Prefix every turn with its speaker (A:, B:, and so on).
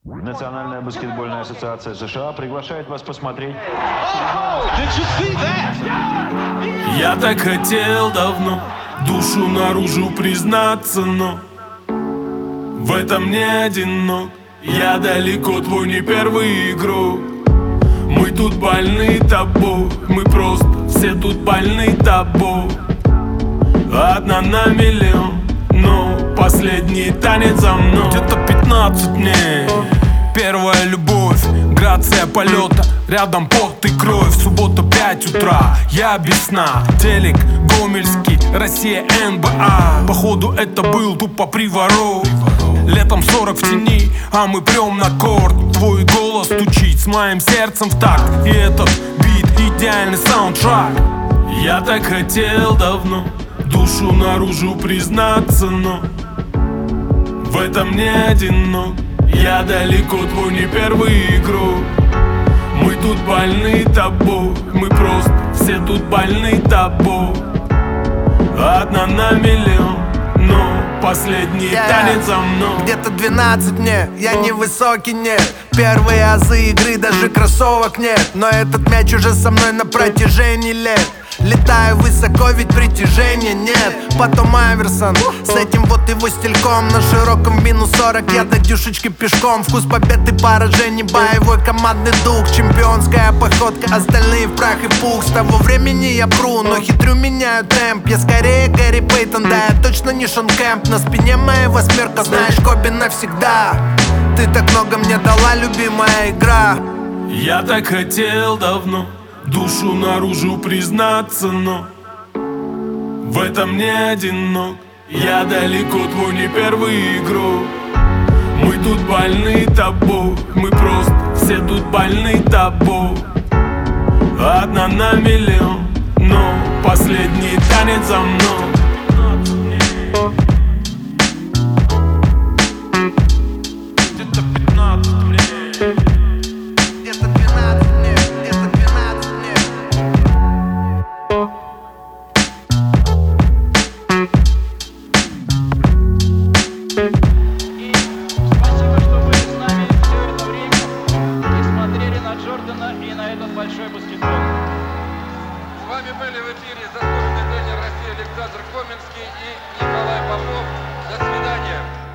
A: Национальная баскетбольная ассоциация США приглашает вас посмотреть.
B: Я так хотел давно душу наружу признаться, но в этом не одинок. Я далеко, твой не первый игрок. Мы тут больны тобой, мы просто все тут больны тобой. Одна на миллион, но последний танец за мной. Где-то 15 дней, первая любовь, грация полета, рядом пот и кровь. Суббота 5 утра, я без сна, телек Гомельский, Россия НБА. Походу это был тупо приворот. Летом 40 в тени, а мы прем на корт. Твой голос стучит с моим сердцем в такт. И этот бит идеальный саундтрак. Я так хотел давно душу наружу признаться, но в этом не одинок. Я далеко, твой не первый игрок. Мы тут больны тобой, мы просто все тут больны тобой. Одна на миллион, но последний танец за мной.
C: Где-то 12 мне, я не высокий, нет. Первые азы игры, даже кроссовок нет. Но этот мяч уже со мной на протяжении лет. Летаю высоко, ведь притяжения нет. Потом Айверсон, с этим вот его стильком. На широком минус 40, я до дюшечки пешком. Вкус побед и поражений, боевой командный дух. Чемпионская походка, остальные в прах и пух. С того времени я пру, но хитрю, меняю темп. Я скорее Гэри Пейтон, да я точно не Шон Кэмп. На спине моя восьмерка, знаешь, Коби навсегда. Ты так много мне дала, любимая игра.
B: Я так хотел давно душу наружу признаться, но в этом не одинок. Я далеко, твой не первый игрок. Мы тут больны тобой, мы просто все тут больны тобой. Одна на миллион, но последний танец за мной. Где-то 15 мне.
C: Где-то 12 мне, где-то 12 мне.
D: И спасибо, что были с нами все это время и смотрели на Джордана и на этот большой баскетбол.
E: С вами были в эфире заслуженный тренер России Александр Коминский и Николай Попов. До свидания.